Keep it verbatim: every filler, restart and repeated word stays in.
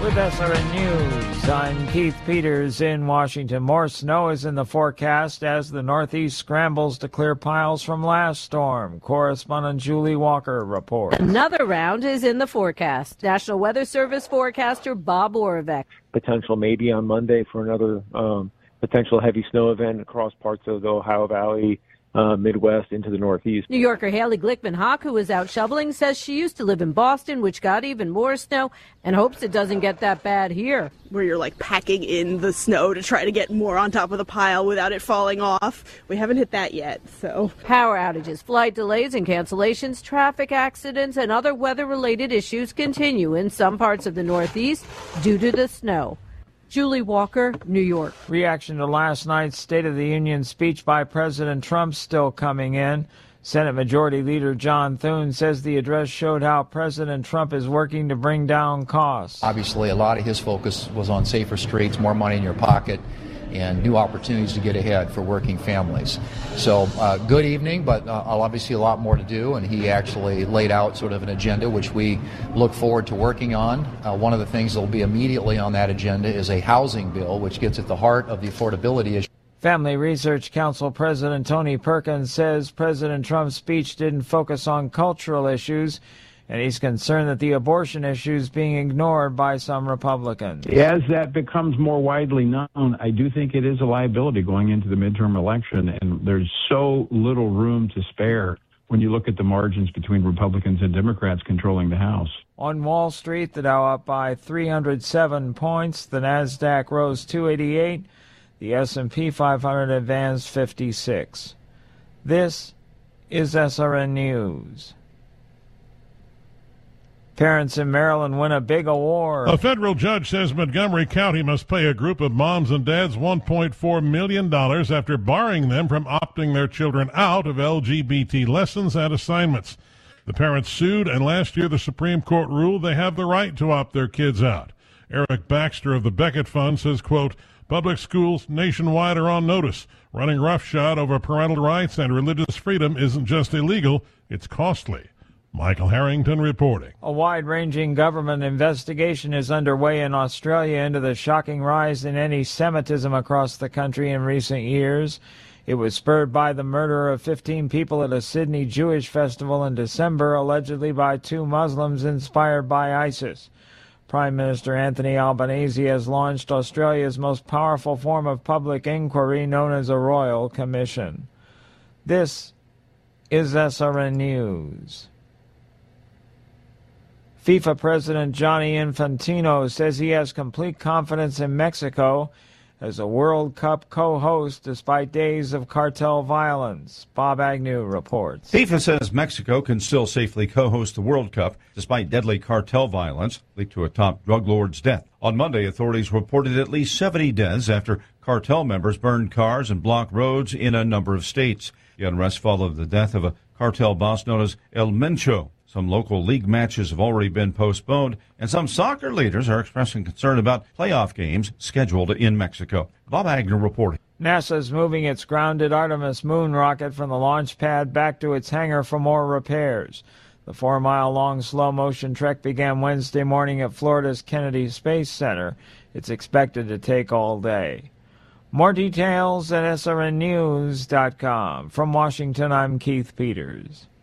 With S R N News, I'm Keith Peters in Washington. More snow is in the forecast as the Northeast scrambles to clear piles from last storm. Correspondent Julie Walker reports. Another round is in the forecast. National Weather Service forecaster Bob Oravec. Potential maybe on Monday for another um, potential heavy snow event across parts of the Ohio Valley, Uh, Midwest into the Northeast. New Yorker Haley Glickman-Hawk, who is out shoveling, says she used to live in Boston, which got even more snow, and hopes it doesn't get that bad here. Where you're like packing in the snow to try to get more on top of the pile without it falling off. We haven't hit that yet, so. Power outages, flight delays and cancellations, traffic accidents, and other weather-related issues continue in some parts of the Northeast due to the snow. Julie Walker, New York. Reaction to last night's State of the Union speech by President Trump still coming in. Senate Majority Leader John Thune says the address showed how President Trump is working to bring down costs. Obviously, a lot of his focus was on safer streets, more money in your pocket, and new opportunities to get ahead for working families. So uh, good evening, but uh, obviously a lot more to do, and he actually laid out sort of an agenda which we look forward to working on. Uh, one of the things that will be immediately on that agenda is a housing bill, which gets at the heart of the affordability issue. Family Research Council President Tony Perkins says President Trump's speech didn't focus on cultural issues, and he's concerned that the abortion issue is being ignored by some Republicans. As that becomes more widely known, I do think it is a liability going into the midterm election, and there's so little room to spare when you look at the margins between Republicans and Democrats controlling the House. On Wall Street, the Dow up by three hundred seven points, the NASDAQ rose two eighty-eight, the S and P five hundred advanced fifty-six. This is S R N News. Parents in Maryland win a big award. A federal judge says Montgomery County must pay a group of moms and dads one point four million dollars after barring them from opting their children out of L G B T lessons and assignments. The parents sued, and last year the Supreme Court ruled they have the right to opt their kids out. Eric Baxter of the Beckett Fund says, quote, public schools nationwide are on notice. Running roughshod over parental rights and religious freedom isn't just illegal, it's costly. Michael Harrington reporting. A wide-ranging government investigation is underway in Australia into the shocking rise in anti-Semitism across the country in recent years. It was spurred by the murder of fifteen people at a Sydney Jewish festival in December, allegedly by two Muslims inspired by ISIS. Prime Minister Anthony Albanese has launched Australia's most powerful form of public inquiry, known as a Royal Commission. This is S R N News. FIFA President Gianni Infantino says he has complete confidence in Mexico as a World Cup co-host despite days of cartel violence. Bob Agnew reports. FIFA says Mexico can still safely co-host the World Cup despite deadly cartel violence linked to a top drug lord's death. On Monday, authorities reported at least seventy deaths after cartel members burned cars and blocked roads in a number of states. The unrest followed the death of a cartel boss known as El Mencho. Some local league matches have already been postponed, and some soccer leaders are expressing concern about playoff games scheduled in Mexico. Bob Agnew reporting. NASA is moving its grounded Artemis moon rocket from the launch pad back to its hangar for more repairs. The four-mile-long slow-motion trek began Wednesday morning at Florida's Kennedy Space Center. It's expected to take all day. More details at S R N news dot com. From Washington, I'm Keith Peters.